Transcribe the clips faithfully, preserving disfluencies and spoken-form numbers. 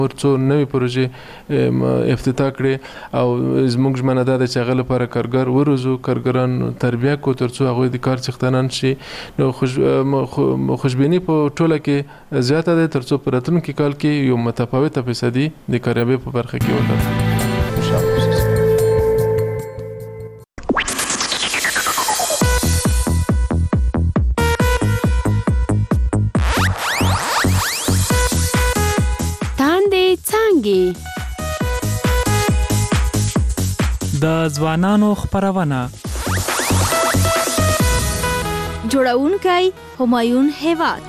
ورڅو نوې پروژې افتتاح کړې او زموږ ژمنه دا ده چې هغه لپاره کارګر وروزو، کارګران تربیه کړو تر څو هغوی د کار څښتنان شي. نو خوشبیني په ټوله کې زیاته ده تر څو په راتلونکي کال کې یو متفاوته فیصدي د کاریابۍ په برخه کې ولرو. د ځوانانو خپرونه جوړونکی همایون هیواد.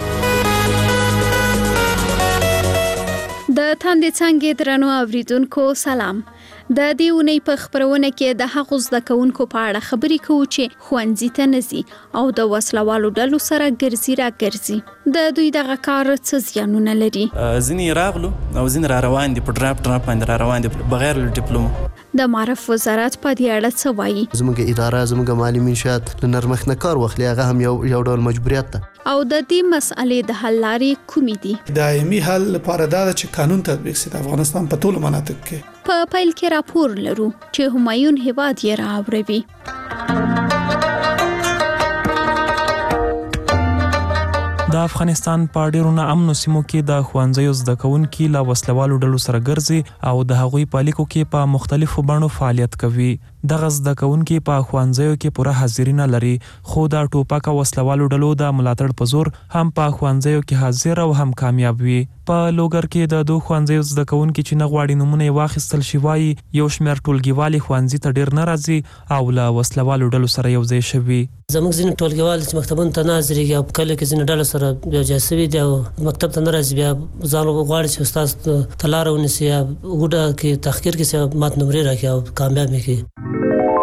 د تاندې څانګې درنو اوریدونکو سلام. د دې اونۍ په خپرونه کې د هغو زده کوونکو په اړه خبرې کوو چې ښوونځي ته نه ځي او د وسلوالو ډلو سره ګرځي را ګرځي. د دوی دغه کار څه زیانونه لري؟ ځینې راغلو او ځینې را روان دي، په ډراپ ډراپ باندې را روان دي بغیر له ډیپلوم. د معرف وزارت په دې اړه څه وایي؟ زموږ اداره زموږ مالي منشات له نرمښت نه کار واخلي، هغه هم یو یو ډول مجبوریت ده. او د دې مسئلې د حل لارې کومې دي؟ دایمي حل لپاره دا ده چې قانون تطبیق شي د افغانستان په ټولو مناطق کې. په پیل کې راپور لرو چې همایون هیواد یې راوړوي. د افغانستان په ډیرو ناامنو سیمو کې د ښوونځیو زده کوونکي له وسلوالو ډلو سره ګرځي او د هغوی په لیکو کې په مختلفو بڼو فعالیت کوي. دغه زده کوونکي په ښوونځیو کې پوره حاضري نه لري، خو د ټوپک او وسلوالو ډلو د ملاتړ په زور هم په ښوونځیو کې حاضر او هم کامیاب وي. په لوګر کې د دوه ښوونځیو زده کوونکي چې نه غواړي نومونه یې واخیستل شي وایي یو شمېر ټولګیوالي ښوونځي ته ډېر نه راځي او له وسلوالو ډلو سره یو ځای شوي. زموږ ځینې ټولګیوال چې مکتبونو ته نه حاضرېږي او په کلیو کې ځینې ډلو سره یو ځای سوي دي او مکتب ته نه راځي، بیا ځان غواړي چې استاد ته لاره ونیسي یا اوږده کې تحقیر کې مات نمرې راکړي او کامیاب یې کړي.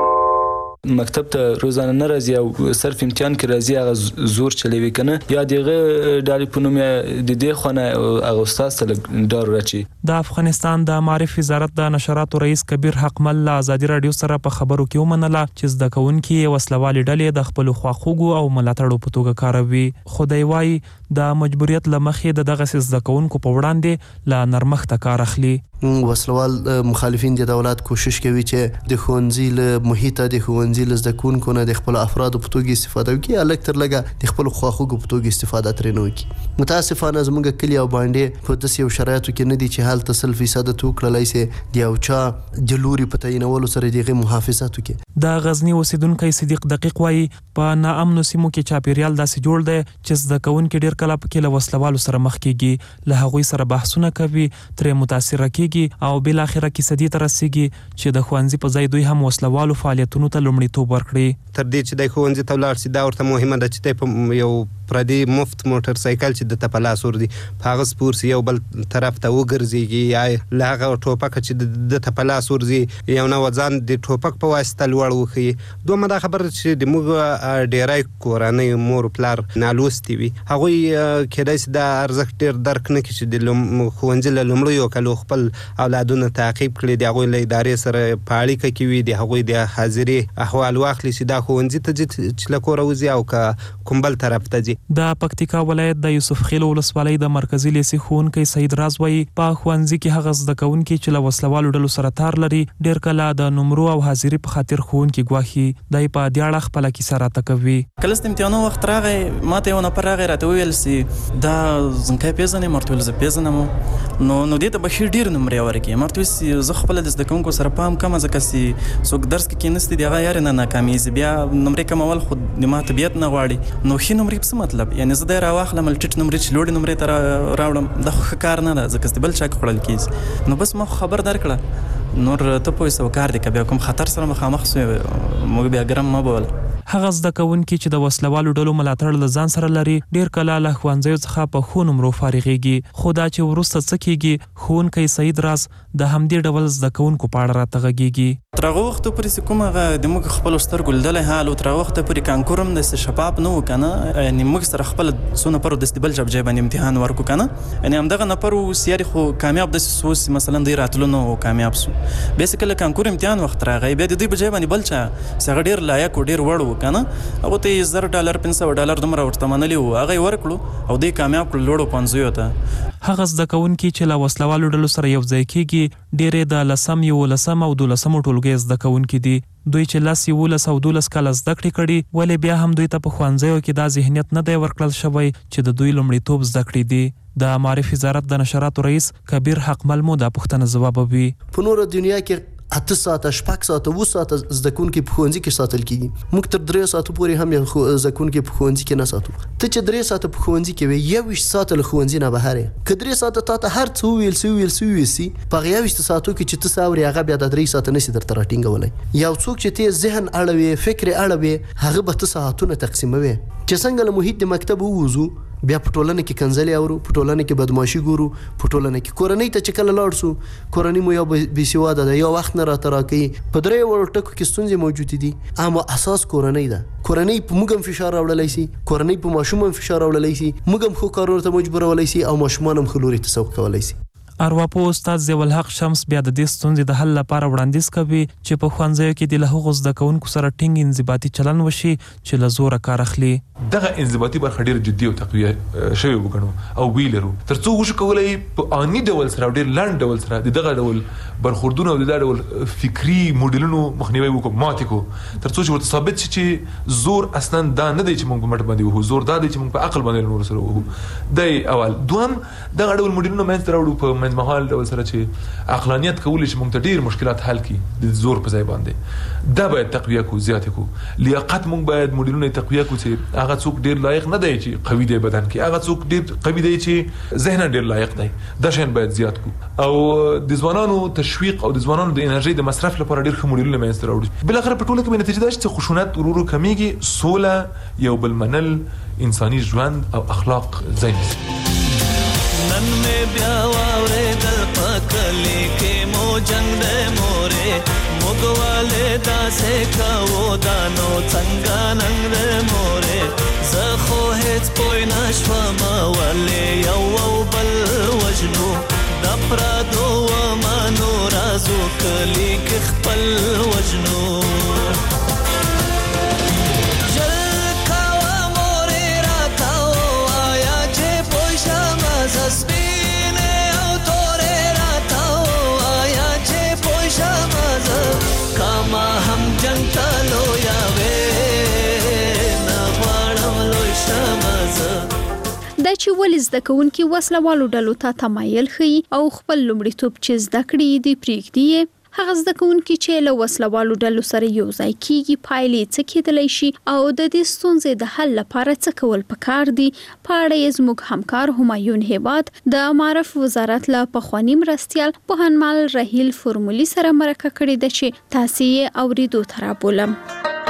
مکتب ته روزانه نه راځي او صرف امتحان کې راځي، هغه زور چلوي کنه یا دغه ډالې په نوم د دې خونه هغه استاد ته ډار راچی. د افغانستان د معرف وزارت د نشراتو رئیس کبیر حقمل له ازادي رادیو سره په خبرو کې ومنله چې زده کوونکي وسلوالي ډلې د خپل خواخوږو او ملاتړو په توګه کاروي. خدای وایي د مجبوریت له مخې د دغه زده کوونکو په وړاندې له نرمښت کار اخلي. وسلوال مخالفین د دولت کوشش کوي چې د ښوونځي له محیطه د ښوونځي له زده کوونکو نه د خپل افرادو په توګه استفاده وکړي، الګ تر لږه د خپل خواخوږو په توګه استفاده ترې نه وکړي. متاسفانه زموږ کلي او باندې په داسې یو شرایطو کې نه دي چې هلته سل فیصده تو کړلی سي د یو چا د لوري په تعینولو سره د هغې محافظت وکړي. د غزني اوسیدونکی صدیق دقیق وایي په ناامنو سیمو کې چاپیریال داسې جوړ دی چې زده کوونکي ډېر کله پکې له وسلوالو سره مخ کېږي، له هغوی سره بحثونه کوي، ترې متاثره کېږي او بالاخره کیسه دې ته رسېږي چې د ښوونځي په ځای دوی هم وسلوالو فعالیتونو ته لومړیتوب ورکړي. تر دې چې د ښوونځي ته ولاړ شي دا ورته مهمه ده چې دی په یو پردي مفت موټر سایکل چې د ته په لاس ور دي په هغه سپور سي، یو بل طرف ته وګرځېږي یا له هغه ټوپکه چې د ته په لاس ور ځي یو نه ځان د ټوپک په واسطه لوړ وښیي. دومره دا خبره چې د موږ ډېری کورنۍ مور پلار نالوستي وي، هغوی کېدای شي دا ارزښت ډېر درک نه کړي چې د ښوونځي له لومړیو کلو خپل اولادونه تعقیب کړي، د هغوی له ادارې سره په اړیکه کې وي، د هغوی د حاضرې احوال واخلي چې دا ښوونځي ته ځي چې له کوره وځي او که کوم بل طرف ته ځي. د پکتیکا ولایت د یوسف خیل ولسوالۍ د مرکزي لیسې ښوونکی سید راز وایي په ښوونځي کې هغه زده کوونکي چې له وسلوالو ډلو سره تار لري ډېر کله د نمرو او حاضري په خاطر ښوونکي ګواښي. دی په دې اړه خپله کیسه راته کوي. کله چې امتحانو وخت راغی ماته یو نفر راغی راته وویل چې دا ځنکی پېژنې؟ ما ورته ویل زه پېژنم نو نو دې ته به ښې ډېرې نمرې ورکړي. ما ورته ویل چې زه خپله د زده کوونکو سره پام کومه ځکه چې څوک درس کې کېناستي د هغه یارې نه ناکامیږي، بیا نمرې کمول خو د ما طبیعت نه غواړي. نو ښې نمرې په څه مطلب؟ یعنې زه دی راواخلم ټیټ نمرې چې لوړې نمرې ته راوړم، دا خو ښه کار نه ده ځکه چې بل چا کې خوړل کېږي. نو بس ما خو خبر درکړه، نور ته پوه سه کار دی که بیا کوم خطر سره مخامخ سوی موږ بیا ګرم مه بول. هغه زده کوونکي چې د وسلوالو ډلو ملاتړ له ځان سره لري ډېر کله له ښوونځیو څخه په ښو نمرو فارغېږي، خو دا چې وروسته څه کېږي ښوونکی سعید راز د همدې ډول زده کوونکو په اړه راته غږېږي. تر هغه وخته پورې چې کوم هغه د موږ خپلو سترګو لیدلی حال و تر هغه وخته پورې کانکور هم داسې شفاف نه و که نه، یعنې موږ سره خپله څو نفرو داسې بل چا په ځای باندې امتحان ورکړو که نه، یعنې همدغه نفر و سیارې خو کامیاب داسې سو چې مثلا دوی راتلو نه و کامیاب سو. بیا چې کله کانکور امتحان وخت راغی بیا د دوی په ځای باندې بل چا چې هغه ډېر لایق و ډېر وړ و که نه، هغه ته یې زر ډالر پنځه سوه ډالر دومره ورته منلي وو، هغه یې ورکړو او دوی کامیاب کړل لوړو پوهنځیو ته. هغه زده کوونکي چې له وسلوالو ډلو سره یو ځای کیږي ډېرې د لسم یولسم او دولسم ټولګي زده کوونکي دي. دوی چې لاس یولس او دولس کاله زده کړې کړي ولې بیا هم دوی ته په ښوونځیو کې دا ذهنیت نه دی ورکړل شوی چې د دوی لومړیتوب زده کړې دي. د معارف وزارت د نشراتو رئیس کبیر حقمل مو دا پوښتنه ځوابوي. په نورو دنیا کې اته ساعته شپږ ساعته اووه ساعته زده کوونکي په ښوونځي کې ساتل کیږي. موږ تر درې ساعتو پورې هم یو زده کوونکي په ښوونځي کې نه ساتو. ته چې درې ساعته په ښوونځي کې وي یوویشت ساعته له ښوونځي نه بهر یې که درې ساعته تا ته هر څه وویل سي وویل سي وویل سي په هغه یوویشتو ساعتو کې چې ته څه اورې هغه بیا د درې ساعته نشي درته راټینګولی. یو څوک چې ته ذهن اړوي فکر اړوي هغه به ته ساعتونه تقسیموي. چې څنګه له محیط د مکتب ووځو بیا په ټولنه کې کنځلې اورو، په ټولنه کې بدمعاشي ګورو، په ټولنه کې کورنۍ ته چې کله لاړ سو کورنۍ مو یو بې سواده ده، یو وخت نه راته راکوي. په درې وړو ټکو کې ستونزې موجودې دي اما اساس کورنۍ ده. کورنۍ په موږ هم فشار راوړلی سي، کورنۍ په ماشوم هم فشار راوړلی سي، موږ هم ښو کارونو ته مجبورولی سي او ماشومان هم ښه لوري ته سوق کولی سي. ارواپوه استاد ضیاءالحق شمس بیا د دې ستونزې د حل لپاره وړاندیز کوي چې په ښوونځیو کې د له هغو زده کوونکو سره ټینګ انضباطي چلن وشي چې له زوره کار اخلي. دغه انضباطي برخه ډېره جدي او تقویه شوې وګڼو او ویې لرو تر څو وشو کولی په آني ډول سره او ډېر لنډ ډول سره د دغه ډول برخوردونه او د دغه ډول فکري موډلونو مخنیوی وکړو، ماتې کړو، تر څو چې ورته ثابت شي چې زور اصلا دا نه دی چې موږ په مټ باندې وهو، زور دا دی چې موږ په عقل باندې نور سره وهو. دی اول. دوهم دغه ډول موډلونه منځته راوړو په منځمهال ډول سره چې عقلانیت کولی چې موږ ته ډېر مشکلات حل کړي د زور په ځای باندې. دا باید تقویه کړو، زیاته کړو. لیاقت موږ باید موډلونه تقویه کړو چې هغه څوک ډېر لایق نه دی چې قوي دی بدن کې، هغه څوک ډېر قوي دی چې ذهنا ډېر لایق دی. دا شیان باید زیات کړو او د ځوانانو تشویق او د ځوانانو د انرژي د مصرف لپاره ډېر ښه موډلونه منځته راوړو. بالاخره په ټوله کې نتیجه دا چې خشونت ورو ورو کمیږي، سوله، یو بل منل، انساني ژوند او اخلاق ځای نیسي. نن مې بیا واورېدل په کلي کې مو جنګ دی مورې موږ والې داسې کوو دا نو څنګه ننګ دی مورې زه خو هېڅ پوه نه شوم ولې یو او بل وژنو د پردو ومنو رازو کلي کې خپل وژنو. دا چې ولې زده کوونکي وسله والو ډلو ته تمایل ښیي او خپل لومړیتوب چې زده کړي دي پرېږدي. هغه زده کوونکي چې له وسله والو ډلو سره یو ځای کیږي پایلې څه کېدلی شي او د دې ستونزې د حل لپاره څه کول پکار دي. په اړه یې زموږ همکار همایون هیواد د معارف وزارت له پخواني مرستیال پوهنمل رحیل فرمولي سره مرکه کړې ده چې تاسې یې اورېدو ته رابولم.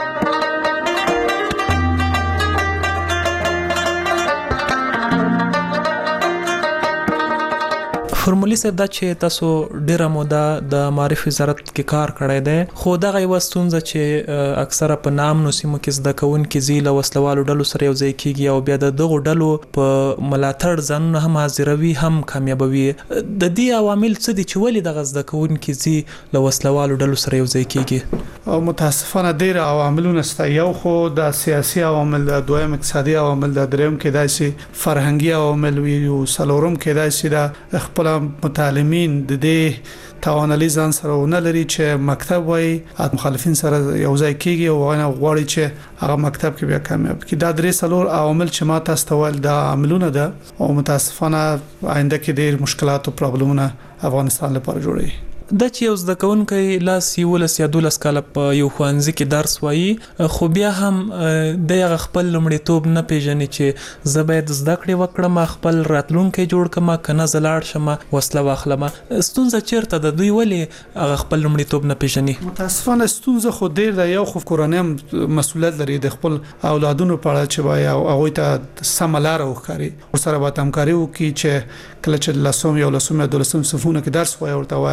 فرمولي صاحب دا چې تاسو ډیره موده د معارف وزارت کې کار کړی دی خو دغه یو ستونزه چې اکثره په نامنو سیمو کې زده کوونکي زی له وسلوالو ډلو سره یو ځای کیږي او بیا د دغو ډلو په ملاتړ ځانونه هم حاضروي هم کامیابوي. د دې عوامل څه دي چې ولې دغه زده کوونکي زی له وسلوالو ډلو سره یو ځای کیږي؟ او متاسفانه ډیر عواملونه شته. یو خو د سیاسي عوامل، د دویم اقتصادي عوامل، د دریم کې داسې فرهنګي عوامل وي او څلورم کې داسې د خپل متعلمین د دې توانالي ځان سره ونه لري چې مکتب وای مخالفین سره یو ځای کیږي او غواړي غواړي چې هغه مکتب کې بیا کامیاب کړي. دا درې څلور عوامل چې ما تاسو ته ول د عاملونه ده او متاسفانه آینده کې ډیر مشکلات او پرابلمونه افغانستان لپاره جوړوي. د چې یو زده کوونکی لاس یولس یا دولس کاله په یو ښوونځي کې درس وایي خو بیا هم د هغه خپل لومړیتوب نه پیژني چې زه باید زده کړې وکړم، خپل راتلونکی جوړ کړم، که نه زه لاړ شم وسله واخلم. ستونزه چیرته ده؟ دوی ولې هغه خپل لومړیتوب نه پیژني؟ متاسفانه ستونزه خو ډیر ده. یو خو کورنۍ هم مسؤلیت لري د خپل اولادونو په اړه چې وایي او هغوی ته سمه لاره وښکاري، ورسره باید همکاري وکړي چې کله چې لسم یا لسم یا دولسم صفونه کې درس وایي ورته وایي چې دا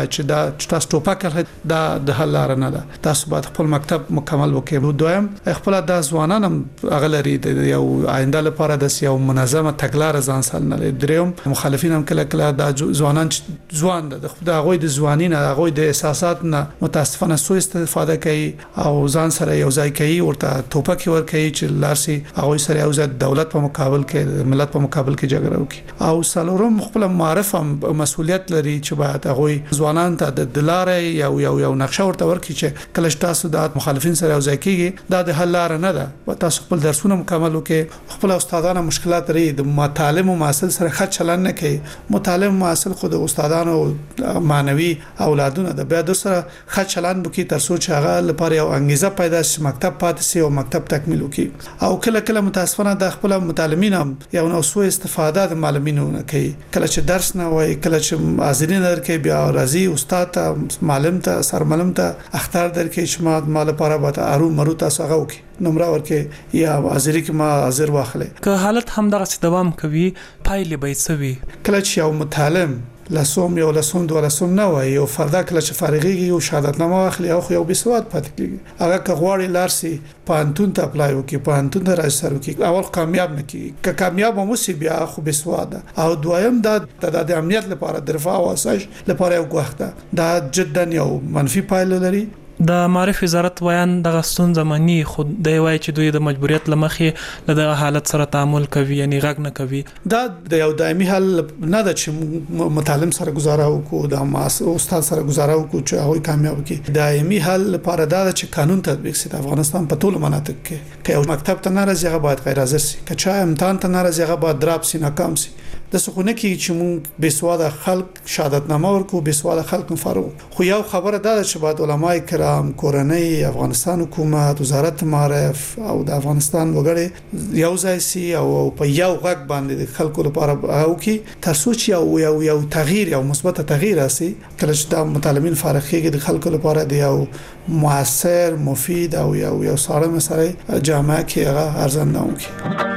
چې تاسو ټوپک دا د حل لار نه ده تاسو باید خپل مکتب مکمل وکړئ دویم خپل د ځوانان هم اغلري د یو آینده لپاره د یو منظمه تګلارې ځان سره نه دریم مخالفین هم کله کله د ځوانان ځوان د هغه د ځوانین هغه د احساسات نه متاسفانه سوء استفاده کوي او ځان سره یو ځای کوي ورته ټوپک ور کوي چې لارسي هغه سره یو ځای دولت په مقابل کې ملت په مقابل کې جګړه وکړي او سالورم خپل معرف هم مسؤلیت لري چې باید هغه ځوانان ته د دلارې یو یو یو نقشه ورته ورکړي چې کله تاسو د مخالفین سره یو ځای کیږي دا د حل لار نه ده تاسو خپل درسونه مکمل وکړي خپل استادانو مشکلات لري د مطالب معاصل سره خط چلن نه کوي مطالب معاصل خود استادانو معنوي اولادونه د بیا د سره خط چلن وکړي تر څو چې هغه لپاره یو انګیزه پیدا شي مکتب پاتې شي او مکتب تکمیل وکړي او کله کله متاسفانه د خپل متعلمین هم یو نو سوء استفاده د معلمینو نه کوي کله چې درس نه وای کله چې حاضرین درکې بیا راځي استاد ته معلم ته سرمعلم ته اختار درکې چې ما مال لپاره به ارو مرو تاسو هغه وکړي نمبر ورکه یا حاضری کې ما حاضر واخلې که حالت هم دغه دوام کوي پایلې به سوي کله چې یو متعلم لسوم یو لسوم دوه لسوم نه وای یو فردا کله چې فارغيږي او شهادت نامه واخلي او یو بسواد پاتې کیږي هغه کغواړي لارسي پانتون ته اپلای وکي پانتون ته راځي وکي اول کامیاب نه کیږي که کامیاب مو سی بیا خو بسواد او دویم دا د امنیت لپاره د رفاه او اساس لپاره یو وخت دا جدا یو منفي پایله لري د معرف وزارت ویان د غستون زمانی خود د وای چې دوی د مجبوریت لمخې له د حالت سره تعامل کوي یعنی غږ نه کوي دا د یو دایمي حل نه د چې متعلم سره گزاره وکړو د استاد سره گزاره وکړو چې هغه کامیاب کړي دایمي حل لپاره دا چې قانون تطبیق شي د افغانستان په ټولو مناطق کې که یو مکتب ته ناراضي هغه باید غیر حاضر شي که چا امتحان ته ناراضي هغه باید دراب شي ناکام شي د سخونه کې چې مونږ بسواده خلک شهادت نامه ورکو بسواده خلک فارغ خو یو خبره ده چې بعد علماء کرام کورنۍ افغانستان حکومت وزارت معارف او د افغانستان وګړي یو ځای سي او په یو غږ باندې د خلکو لپاره او کې تر څو چې یو یو یو تغییر یو مثبت تغییر راسي کله چې د متعلمین فارغ کېږي د خلکو لپاره دی یو موثر مفید او یو یو سالم سره جامعه کې هغه ارزنده وکړي